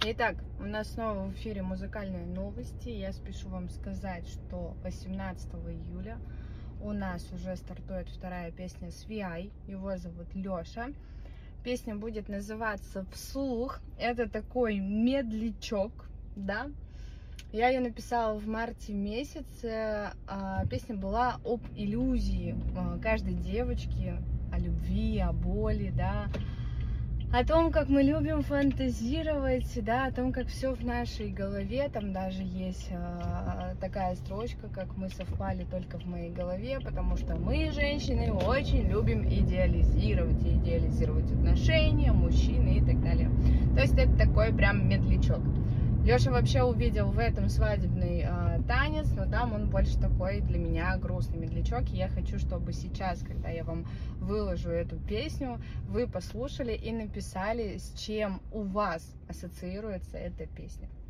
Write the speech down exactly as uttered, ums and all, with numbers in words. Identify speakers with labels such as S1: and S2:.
S1: Итак, у нас снова в эфире музыкальные новости. Я спешу вам сказать, что восемнадцатого июля у нас уже стартует вторая песня с ви ай. Его зовут Леша. Песня будет называться «Вслух». Это такой медлячок, да. Я ее написала в марте месяце. Песня была об иллюзии каждой девочки, о любви, о боли, да. О том, как мы любим фантазировать, да, о том, как все в нашей голове. Там даже есть э, такая строчка, как мы совпали только в моей голове, потому что мы, женщины, очень любим идеализировать, и идеализировать отношения, мужчины и так далее. То есть это такой прям медлячок. Леша вообще увидел в этом свадебный э, танец, но там он больше такой для меня грустный медлячок. И я хочу, чтобы сейчас, когда я вам выложу эту песню, вы послушали и написали, с чем у вас ассоциируется эта песня.